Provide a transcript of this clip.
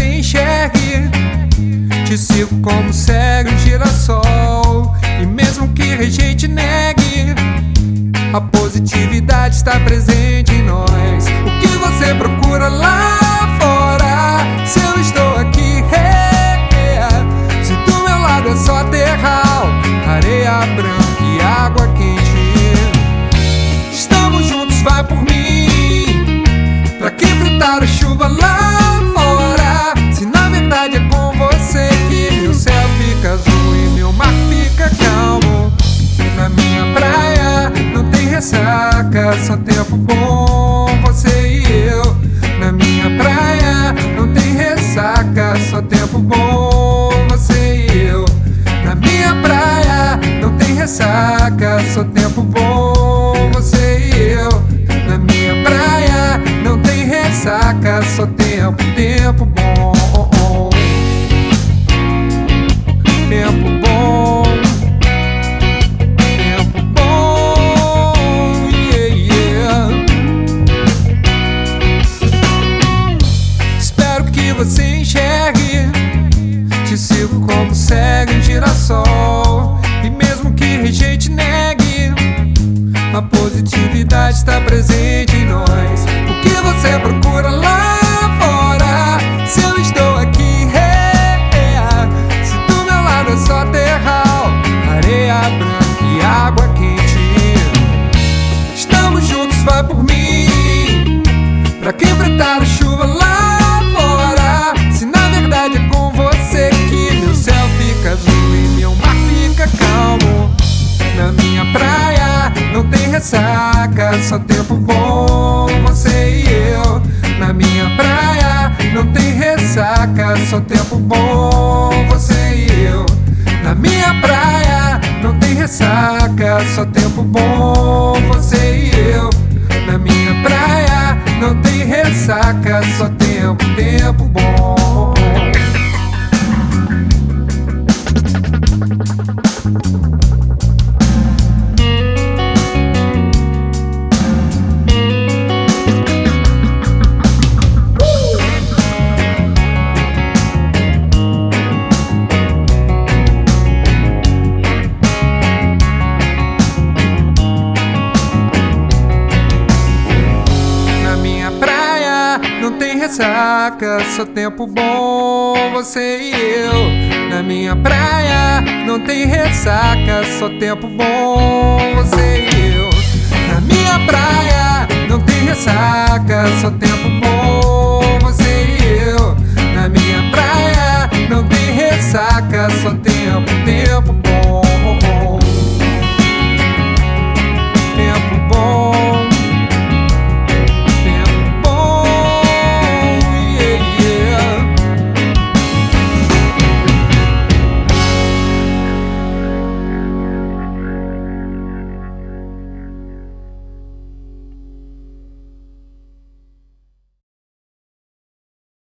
você enxergue. Te sigo como segue um girassol, e mesmo que rejeite e negue, a positividade está presente em nós. O que você procura lá fora, se eu estou aqui, se do meu lado é só terral, areia branca e água quente. Estamos juntos, vai por mim. Pra que enfrentar a chuva lá fora, se na verdade é com você que meu céu fica azul e meu mar fica calmo. Na minha praia não tem ressaca, só tempo bom, você e eu. Na minha praia não tem ressaca, só tempo bom, você e eu. Na minha praia não tem ressaca, só tempo bom, você e eu. Na minha praia não tem ressaca, só tempo bom. Tempo bom. Tempo bom, yeah, yeah. Espero que você enxergue. Te sigo como segue um girassol, e mesmo que rejeite e negue, a positividade está presente em nós. O que você procura lá fora, se eu estou aqui, se do meu lado é só terral, areia branca e água quente. Estamos juntos, vai por mim. Pra que enfrentar a chuva lá fora, se na verdade é com você que meu céu fica azul e meu mar fica calmo. Na minha praia não tem ressaca, só tempo bom, você e eu. Na minha praia não tem ressaca, só tempo bom, você e eu. Na minha praia não tem ressaca, só tempo bom, você e eu. Na minha praia não tem ressaca, só tempo bom. Não tem ressaca, só tempo bom, você e eu. Na minha praia não tem ressaca, só tempo bom, você e eu. Na minha praia não tem ressaca, só tempo bom, você e eu. Na minha praia não tem ressaca, só tempo bom.